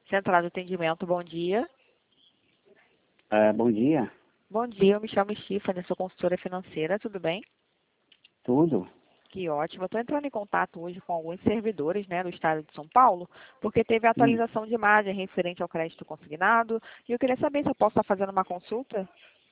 Central de Atendimento, bom dia. Bom dia. Bom dia, eu me chamo Stephanie, sou consultora financeira, tudo bem? Tudo? Que ótimo. Eu estou entrando em contato hoje com alguns servidores, né, do estado de São Paulo, porque teve atualização de imagem referente ao crédito consignado, e eu queria saber se eu posso estar fazendo uma consulta.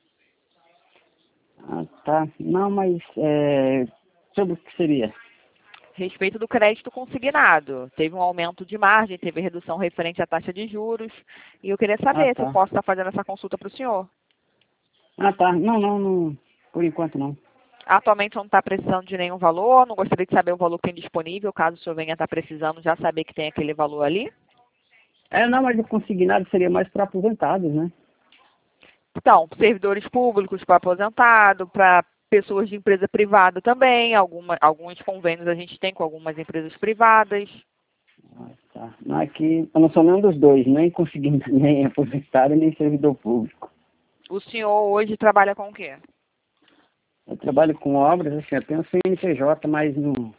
Tá. Não, mas sobre o que seria? Respeito do crédito consignado. Teve um aumento de margem, teve redução referente à taxa de juros, e eu queria saber se eu Tá. posso estar fazendo essa consulta para o senhor. Tá. Não. Por enquanto não. Atualmente não está precisando de nenhum valor, não gostaria de saber o valor que tem disponível, caso o senhor venha estar precisando, já saber que tem aquele valor ali. Não, mas o consignado seria mais para aposentados, né? Então, servidores públicos para aposentado, para pessoas de empresa privada também, alguns convênios a gente tem com algumas empresas privadas. Tá. Não, aqui eu não sou nenhum dos dois, nem consignado, nem aposentado, nem servidor público. O senhor hoje trabalha com o quê? Eu trabalho com obras, assim, eu tenho CNPJ, mas não...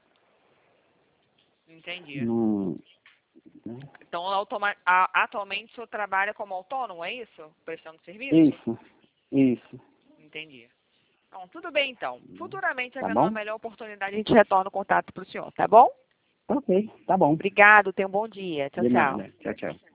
Entendi. Né? Então, atualmente o senhor trabalha como autônomo, é isso? Prestando serviço? Isso. Entendi. Então, tudo bem então. Futuramente, Tá havendo uma bom? melhor oportunidade, a gente retorna o contato para o senhor, tá bom? Ok, tá bom. Obrigado, tenha um bom dia. Tchau, De tchau. nada. Tchau.